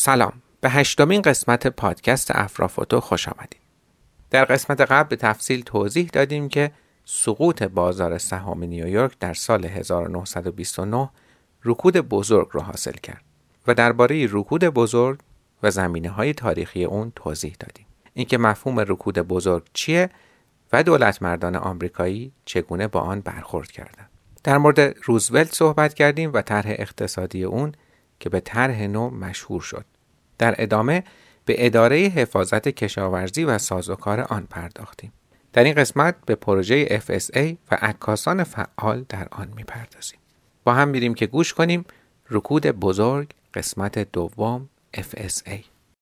سلام، به 8مین قسمت پادکست افرافوتو خوش آمدید. در قسمت قبل به تفصیل توضیح دادیم که سقوط بازار سهام نیویورک در سال 1929 رکود بزرگ را حاصل کرد و درباره رکود بزرگ و زمینه‌های تاریخی اون توضیح دادیم. اینکه مفهوم رکود بزرگ چیه و دولتمردان آمریکایی چگونه با آن برخورد کردند. در مورد روزولت صحبت کردیم و طرح اقتصادی اون که به طرح نو مشهور شد. در ادامه به اداره حفاظت کشاورزی و سازوکار آن پرداختیم. در این قسمت به پروژه FSA و عکاسان فعال در آن میپردازیم. با هم میریم که گوش کنیم رکود بزرگ قسمت دوم FSA.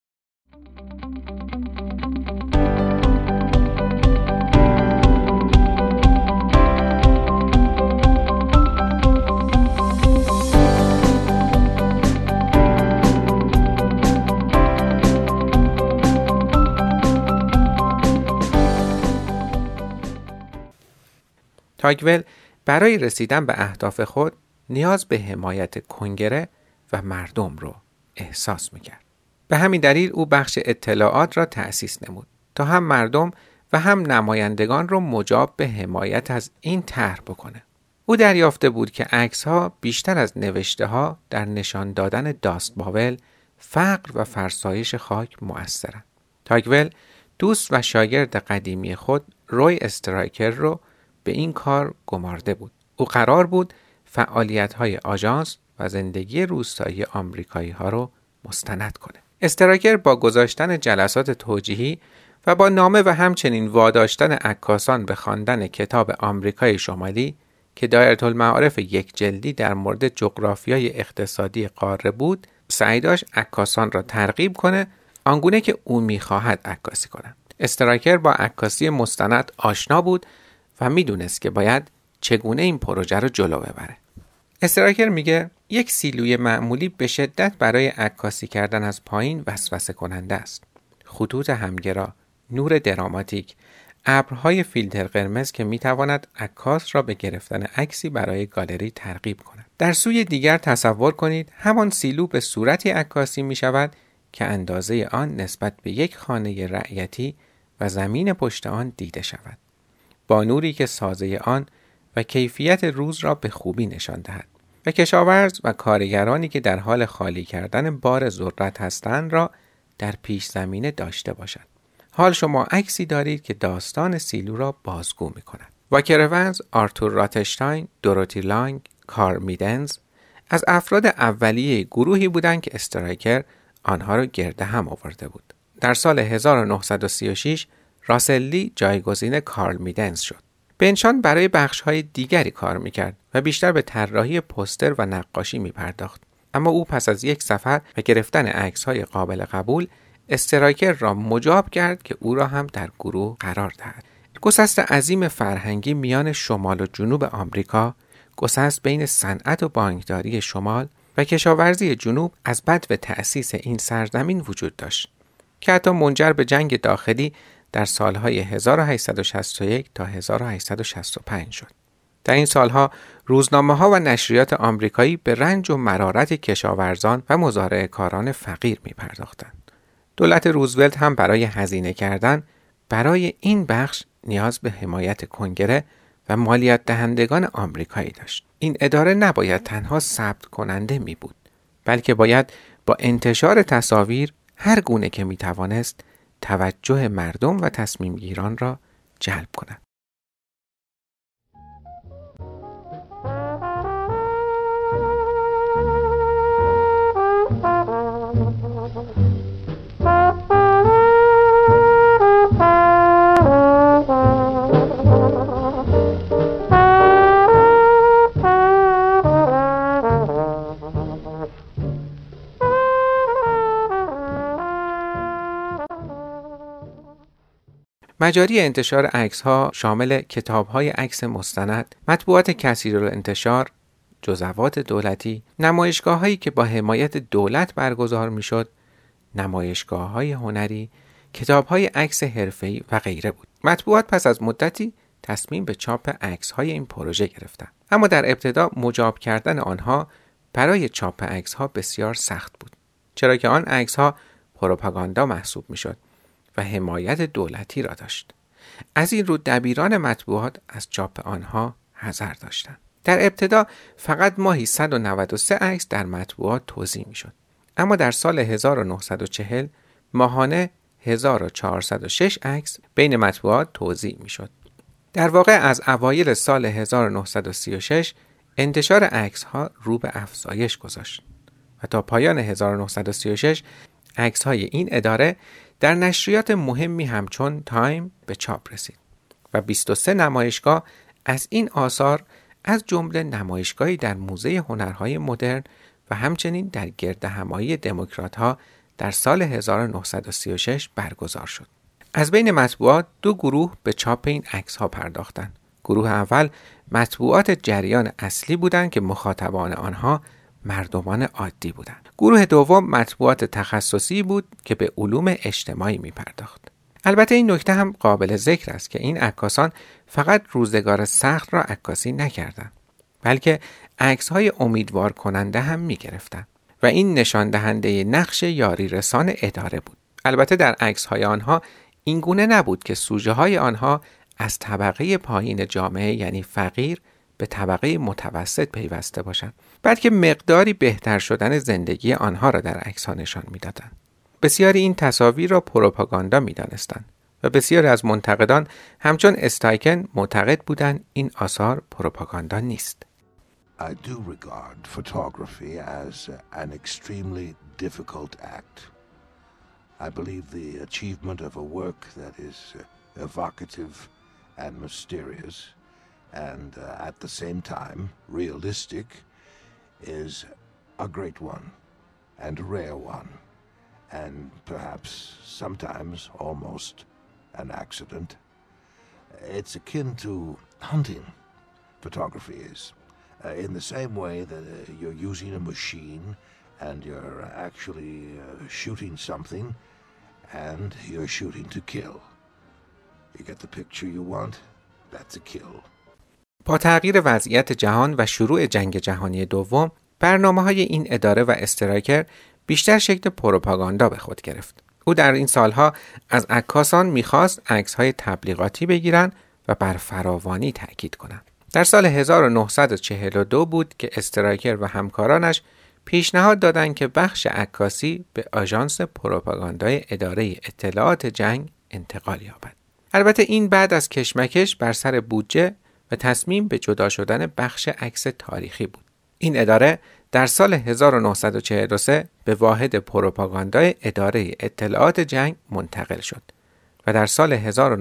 تاگول برای رسیدن به اهداف خود نیاز به حمایت کنگره و مردم رو احساس میکرد. به همین دلیل او بخش اطلاعات را تأسیس نمود تا هم مردم و هم نمایندگان رو مجاب به حمایت از این طرح بکنه. او دریافته بود که عکس‌ها بیشتر از نوشته‌ها در نشان دادن داست باول، فقر و فرسایش خاک مؤثرند. تاگول دوست و شاگرد قدیمی خود روی استرایکر رو به این کار گمارده بود. او قرار بود فعالیت‌های آژانس و زندگی روستایی آمریکایی‌ها رو مستند کنه. استرایکر با گذاشتن جلسات توجیهی و با نامه و همچنین واداشتن عکاسان به خواندن کتاب آمریکای شمالی که دایرةالمعارف یک جلدی در مورد جغرافیای اقتصادی قاره بود، سعی داشت عکاسان را ترغیب کنه آنگونه که او می‌خواهد عکاسی کنند. استرایکر با عکاسی مستند آشنا بود و میدونست که باید چگونه این پروژه رو جلو ببره. استرایکر میگه یک سیلوی معمولی به شدت برای عکاسی کردن از پایین وسوسه کننده است. خطوط همگرا، نور دراماتیک، ابرهای فیلتر قرمز که میتواند عکاس را به گرفتن عکسی برای گالری ترغیب کند. در سوی دیگر تصور کنید همان سیلو به صورتی عکاسی میشود که اندازه آن نسبت به یک خانه رعیتی و زمین پشت آن دیده شود، با نوری که سازه آن و کیفیت روز را به خوبی نشان دهد و کشاورز و کارگرانی که در حال خالی کردن بار ذرت هستند را در پیش زمینه داشته باشد. حال شما عکسی دارید که داستان سیلو را بازگو می کند. واکر اونز، آرتور راتشتاین، دوروتی لانگ، کارل میدنز از افراد اولیه گروهی بودند که استرایکر آنها را گرد هم آورده بود. در سال 1936 راسل لی جایگزین کارل میدنز شد. بنشان برای بخش‌های دیگری کار می‌کرد و بیشتر به طراحی پوستر و نقاشی می‌پرداخت. اما او پس از یک سفر و گرفتن عکس‌های قابل قبول، استرایکر را مجاب کرد که او را هم در گروه قرار دهد. گسست عظیم فرهنگی میان شمال و جنوب آمریکا، گسست بین صنعت و بانکداری شمال و کشاورزی جنوب از بدو تأسیس این سرزمین وجود داشت که حتی منجر به جنگ داخلی در سالهای 1861 تا 1865 شد. در این سالها روزنامه‌ها و نشریات آمریکایی به رنج و مرارت کشاورزان و مزارع کاران فقیر می‌پرداختند. دولت روزولت هم برای هزینه کردن برای این بخش نیاز به حمایت کنگره و مالیات دهندگان آمریکایی داشت. این اداره نباید تنها ثبت کننده می بود، بلکه باید با انتشار تصاویر هر گونه که می‌توانست توجه مردم و تصمیم گیران را جلب کند. مجاری انتشار عکس‌ها شامل کتاب‌های عکس مستند، مطبوعات کثیرالانتشار، جزوات دولتی، نمایشگاه‌هایی که با حمایت دولت برگزار می‌شد، نمایشگاه‌های هنری، کتاب‌های عکس حرفه‌ای و غیره بود. مطبوعات پس از مدتی تصمیم به چاپ عکس‌های این پروژه گرفتند، اما در ابتدا مجاب کردن آنها برای چاپ عکس‌ها بسیار سخت بود. چرا که آن عکس‌ها پروپاگاندا محسوب می‌شد و حمایت دولتی را داشت. از این رو دبیران مطبوعات از چاپ آنها حذر داشتند. در ابتدا فقط ماهی 193 عکس در مطبوعات توزیع می‌شد، اما در سال 1940 ماهانه 1406 عکس بین مطبوعات توزیع می‌شد. در واقع از اوایل سال 1936 انتشار عکس‌ها رو به افزایش گذاشت و تا پایان 1936 عکس‌های این اداره در نشریات مهمی همچون تایم به چاپ رسید و 23 نمایشگاه از این آثار از جمله نمایشگاهی در موزه هنرهای مدرن و همچنین در گردهمایی دموکرات‌ها در سال 1936 برگزار شد. از بین مطبوعات دو گروه به چاپ این عکس‌ها پرداختند. گروه اول مطبوعات جریان اصلی بودند که مخاطبان آنها مردمان عادی بودند. گروه دوم مطبوعات تخصصی بود که به علوم اجتماعی می پرداخت. البته این نکته هم قابل ذکر است که این عکاسان فقط روزگار سخت را عکاسی نکردند، بلکه عکس‌های امیدوار کننده هم می گرفتند و این نشان دهنده نقش یاری رسان اداره بود. البته در عکس‌های آنها این گونه نبود که سوژه‌های آنها از طبقه پایین جامعه یعنی فقیر به طبقه متوسط پیوسته باشند، بلکه مقداری بهتر شدن زندگی آنها را در عکس‌ها نشان می‌دادند. بسیاری این تصاویر را پروپاگاندا می‌دانستند و بسیاری از منتقدان همچون استایکن معتقد بودند این آثار پروپاگاندا نیست. I do regard photography as an extremely difficult act. I believe the achievement of a work that is evocative and mysterious and at the same time realistic is a great one and a rare one and perhaps sometimes almost an accident. It's akin to hunting, photography is. In the same way that you're using a machine and you're actually shooting something and you're shooting to kill. You get the picture you want? That's a kill. با تغییر وضعیت جهان و شروع جنگ جهانی دوم، برنامه‌های این اداره و استرایکر بیشتر شکل پروپاگاندا به خود گرفت. او در این سالها از عکاسان می‌خواست عکس‌های تبلیغاتی بگیرند و بر فراوانی تأکید کنند. در سال 1942 بود که استرایکر و همکارانش پیشنهاد دادند که بخش عکاسی به آژانس پروپاگاندای اداره اطلاعات جنگ انتقال یابد. البته این بعد از کشمکش بر سر بودجه و تصمیم به جدا شدن بخش عکس تاریخی بود. این اداره در سال 1943 به واحد پروپاگاندای اداره اطلاعات جنگ منتقل شد و در سال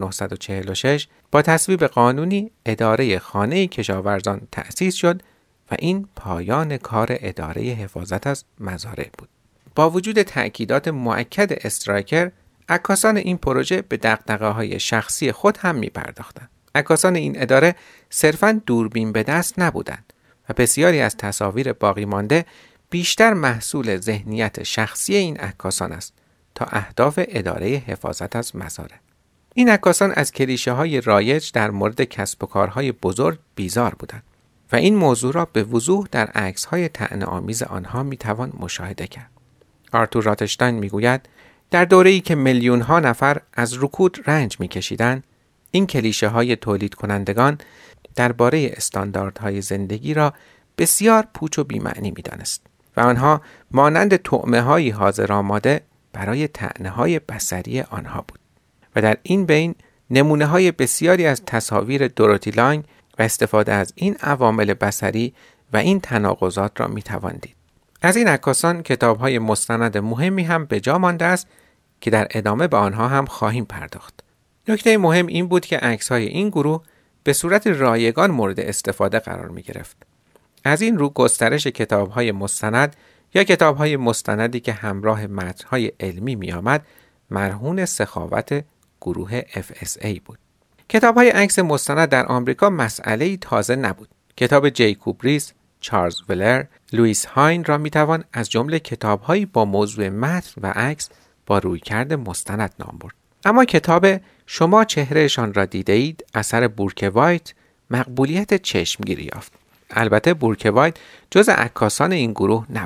1946 با تصویب قانونی اداره خانه کشاورزان تأسیس شد و این پایان کار اداره حفاظت از مزارع بود. با وجود تأکیدات مؤکد استرایکر، عکاسان این پروژه به دغدغه‌های شخصی خود هم می‌پرداختند. عکاسان این اداره صرفاً دوربین به دست نبودند و بسیاری از تصاویر باقی مانده بیشتر محصول ذهنیت شخصی این عکاسان است تا اهداف اداره حفاظت از مزارع. این عکاسان از کلیشه‌های رایج در مورد کسب و کارهای بزرگ بیزار بودند و این موضوع را به وضوح در عکس‌های طعنه‌آمیز آنها می‌توان مشاهده کرد. آرتور راتشتاین می‌گوید در دوره‌ای که میلیون‌ها نفر از رکود رنج می‌کشیدند، این کلیشه‌های تولید کنندگان درباره استانداردهای زندگی را بسیار پوچ و بی‌معنی می‌دانست و آنها مانند طعمه‌های حاضر آماده برای طعنه‌های بصری آنها بود. و در این بین نمونه‌های بسیاری از تصاویر دوروتی لانگ و استفاده از این عوامل بصری و این تناقضات را می‌توان دید. از این عکاسان کتاب‌های مستند مهمی هم به جا مانده است که در ادامه به آنها هم خواهیم پرداخت. نکته مهم این بود که عکس‌های این گروه به صورت رایگان مورد استفاده قرار می‌گرفت. از این رو گسترش کتاب‌های مستند یا کتاب‌های مستندی که همراه متن‌های علمی می‌آمد مرهون سخاوت گروه FSA بود. کتاب‌های عکس مستند در آمریکا مسئله‌ای تازه نبود. کتاب جیکوب ریس، چارلز ولر، لوئیس هاین را می‌توان از جمله کتاب‌هایی با موضوع متن و عکس با رویکرد مستند نام برد. اما کتاب شما چهرهشان را دیدید اثر بورک وایت مقبولیت چشمگیری یافت. البته بورک وایت جز عکاسان این گروه نبود.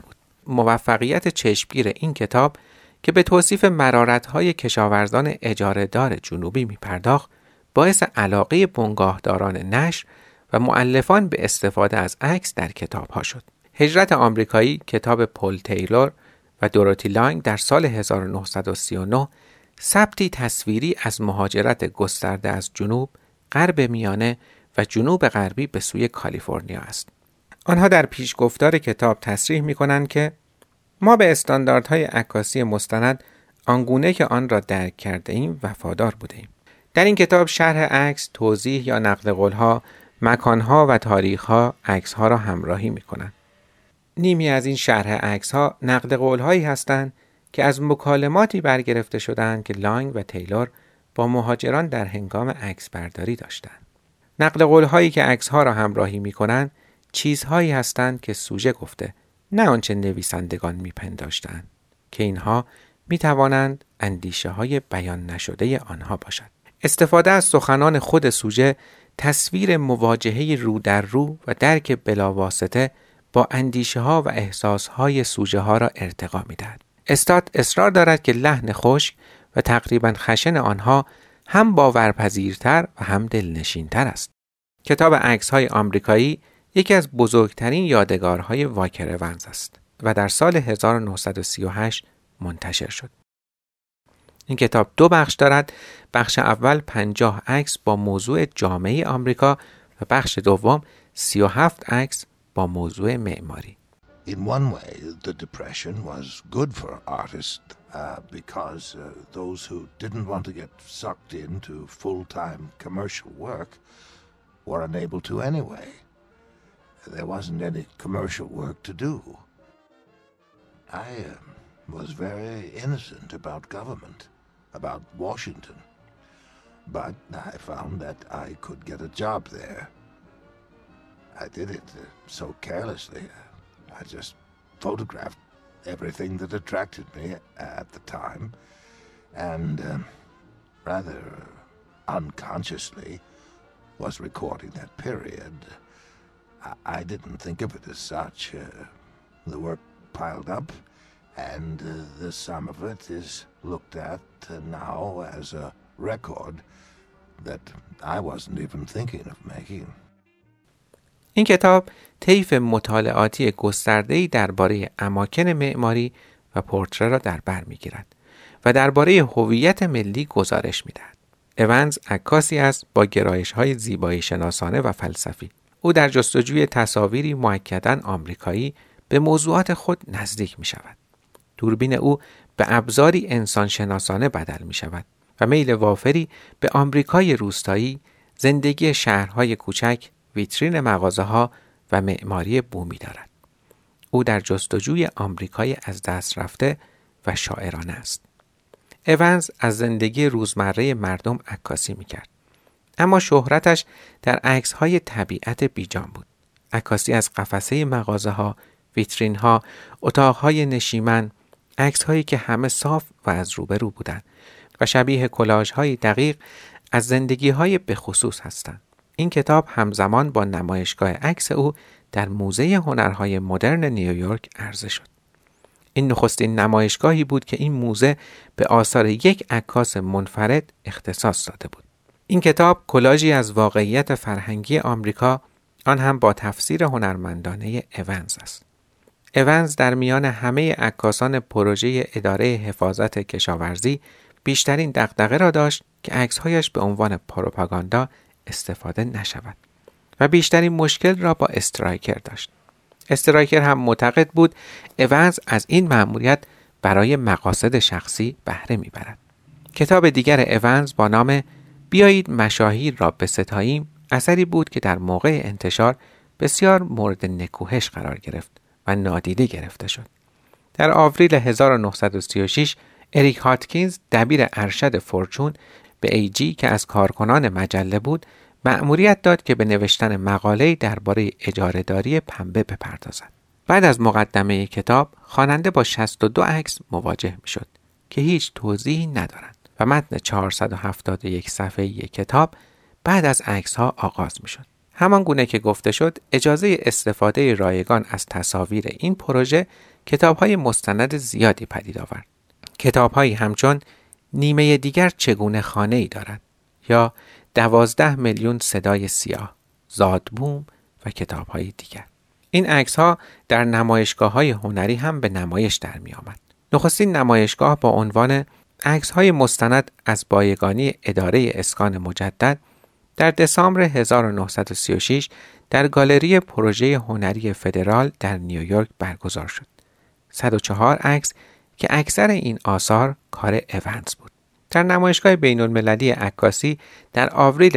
موفقیت چشمگیر این کتاب که به توصیف مرارت‌های کشاورزان اجاره‌دار جنوبی می‌پرداخت، باعث علاقه بنگاهداران نشر و مؤلفان به استفاده از عکس در کتاب‌ها شد. هجرت آمریکایی، کتاب پل تیلور و دوروتی لانگ در سال 1939 ثبتی تصویری از مهاجرت گسترده از جنوب، غرب میانه و جنوب غربی به سوی کالیفرنیا است. آنها در پیشگفتار کتاب تصریح می‌کنند که ما به استانداردهای عکاسی مستند آنگونه که آن را درک کرده ایم وفادار بودیم. در این کتاب شرح عکس، توضیح یا نقل قول‌ها، مکان‌ها و تاریخ‌ها عکس‌ها را همراهی می‌کنند. نیمی از این شرح عکس‌ها نقل قول‌هایی هستند که از مکالماتی برگرفته شدند که لانگ و تیلور با مهاجران در هنگام عکس برداری داشتند. نقل قول‌هایی که عکس‌ها را همراهی می‌کنند چیزهایی هستند که سوژه گفته، نه آنچه نویسندگان می‌پنداشتند که اینها می‌توانند اندیشه‌های بیان نشده آنها باشد. استفاده از سخنان خود سوژه تصویر مواجهه رو در رو و درک بلاواسطه با اندیشه‌ها و احساس‌های سوژه‌ها را ارتقا می‌دهد. استاد اصرار دارد که لحن خشک و تقریباً خشن آنها هم باورپذیرتر و هم دلنشین‌تر است. کتاب عکس‌های آمریکایی یکی از بزرگترین یادگارهای واکر اونز است و در سال 1938 منتشر شد. این کتاب 2 بخش دارد. بخش اول 50 عکس با موضوع جامعه آمریکا و بخش دوم 37 عکس با موضوع معماری. In one way, the Depression was good for artists because those who didn't want to get sucked into full-time commercial work were unable to anyway. There wasn't any commercial work to do. I was very innocent about government, about Washington, but I found that I could get a job there. I did it so carelessly. I just photographed everything that attracted me at the time, and rather unconsciously was recording that period. I didn't think of it as such. The work piled up, and the sum of it is looked at now as a record that I wasn't even thinking of making. این کتاب طیف مطالعاتی گسترده‌ای درباره اماکن معماری و پورتره را در بر می‌گیرد و درباره هویت ملی گزارش می‌دهد. اونز عکاسی است با گرایش‌های زیبایی شناسانه و فلسفی. او در جستجوی تصاویری مؤکداً آمریکایی به موضوعات خود نزدیک می‌شود. دوربین او به ابزاری انسان شناسانه بدل می‌شود و میل وافری به آمریکای روستایی، زندگی شهرهای کوچک، ویترین مغازه‌ها و معماری بومی دارد. او در جستجوی آمریکای از دست رفته و شاعرانه است. اونز از زندگی روزمره مردم عکاسی می‌کرد. اما شهرتش در عکس‌های طبیعت بیجان بود. عکاسی از قفسه مغازه‌ها، ویترین‌ها، اتاق‌های نشیمن، عکس‌هایی که همه صاف و از روبرو بودند و شبیه کلاژهای دقیق از زندگی‌های بخصوص هستند. این کتاب همزمان با نمایشگاه عکس او در موزه هنرهای مدرن نیویورک عرضه شد. این نخستین نمایشگاهی بود که این موزه به آثار یک عکاس منفرد اختصاص داده بود. این کتاب کلاژی از واقعیت فرهنگی آمریکا، آن هم با تفسیر هنرمندانه اونز است. اونز در میان همه عکاسان پروژه اداره حفاظت کشاورزی بیشترین دغدغه را داشت که عکس‌هایش به عنوان پروپاگاندا استفاده نشود و بیشترین مشکل را با استرایکر داشت. استرایکر هم معتقد بود اونز از این مأموریت برای مقاصد شخصی بهره میبرد. کتاب دیگر اونز با نام بیایید مشاهیر را بستاییم اثری بود که در موقع انتشار بسیار مورد نکوهش قرار گرفت و نادیده گرفته شد. در آوریل 1936 اریک هاتکینز دبیر ارشد فورچون به ایجی که از کارکنان مجله بود مأموریت داد که به نوشتن مقاله‌ای درباره اجاره‌داری پنبه بپردازد. بعد از مقدمه کتاب خواننده با 62 عکس مواجه می‌شد که هیچ توضیحی ندارند و متن 471 صفحه‌ای کتاب بعد از عکس‌ها آغاز می‌شد. همان گونه که گفته شد اجازه استفاده رایگان از تصاویر این پروژه کتاب‌های مستند زیادی پدید آورد. کتاب‌هایی همچون نیمه دیگر چگونه خانه‌ای دارد یا 12 میلیون صدای سیاه، زادبوم و کتاب‌های دیگر. این عکس‌ها در نمایشگاه‌های هنری هم به نمایش در می‌آمد. نخستین نمایشگاه با عنوان عکس‌های مستند از بایگانی اداره اسکان مجدد در دسامبر 1936 در گالری پروژه هنری فدرال در نیویورک برگزار شد. 104 عکس که اکثر این آثار کار اونز بود. در نمایشگاه بین‌المللی عکاسی در آوریل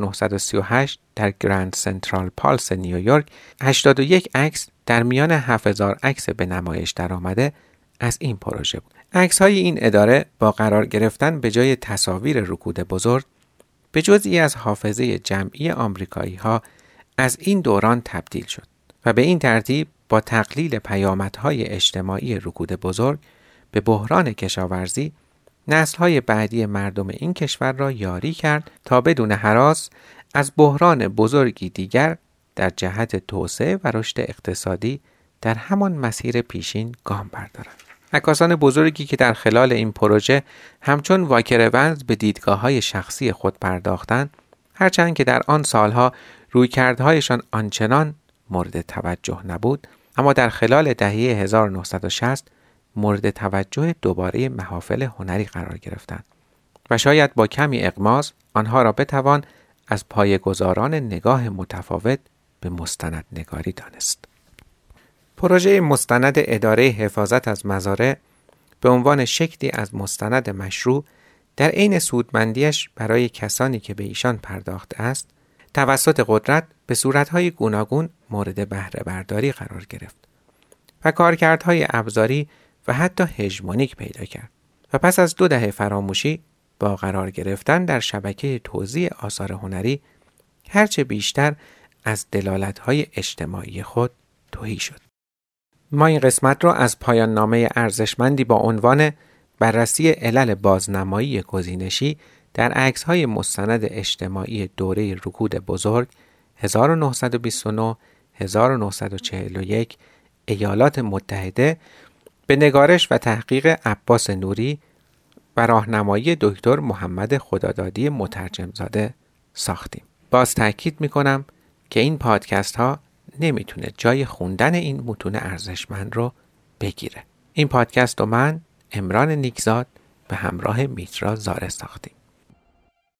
1938 در گرند سنترال پالس نیویورک 81 عکس در میان 7000 عکس به نمایش درآمده از این پروژه بود. عکس‌های این اداره با قرار گرفتن به جای تصاویر رکود بزرگ به جزئی از حافظه جمعی آمریکایی‌ها از این دوران تبدیل شد و به این ترتیب با تقلیل پیامدهای اجتماعی رکود بزرگ به بحران کشاورزی نسل‌های بعدی مردم این کشور را یاری کرد تا بدون هراس از بحران بزرگی دیگر در جهت توسعه و رشد اقتصادی در همان مسیر پیشین گام بردارند. عکاسان بزرگی که در خلال این پروژه همچون واکر اونز به دیدگاه‌های شخصی خود پرداختند، هرچند که در آن سالها رویکردهایشان آنچنان مورد توجه نبود، اما در خلال دهه 1960 مورد توجه دوباره محافل هنری قرار گرفتند و شاید با کمی اغماض آنها را بتوان از پایه‌گذاران نگاه متفاوت به مستندنگاری دانست. پروژه مستند اداره حفاظت از مزارع به عنوان شکلی از مستند مشروع در عین سودمندیش برای کسانی که به ایشان پرداخته است، توسط قدرت به صورت‌های گوناگون مورد بهره برداری قرار گرفت و کارکردهای ابزاری و حتی هژمونیک پیدا کرد و پس از 2 دهه فراموشی با قرار گرفتن در شبکه توزیع آثار هنری هرچه بیشتر از دلالت‌های اجتماعی خود تهی شد. ما این قسمت را از پایان نامه ارزشمندی با عنوان بررسی علل بازنمایی گزینشی در عکس‌های مستند اجتماعی دوره رکود بزرگ 1929-1941 ایالات متحده به نگارش و تحقیق عباس نوری و راهنمایی دکتر محمد خدادادی مترجمزاده ساختیم. باز تأکید می‌کنم که این پادکست ها نمیتونه جای خوندن این متون ارزشمند رو بگیره. این پادکست رو من، عمران نیکزاد، به همراه میترا زاره ساختیم.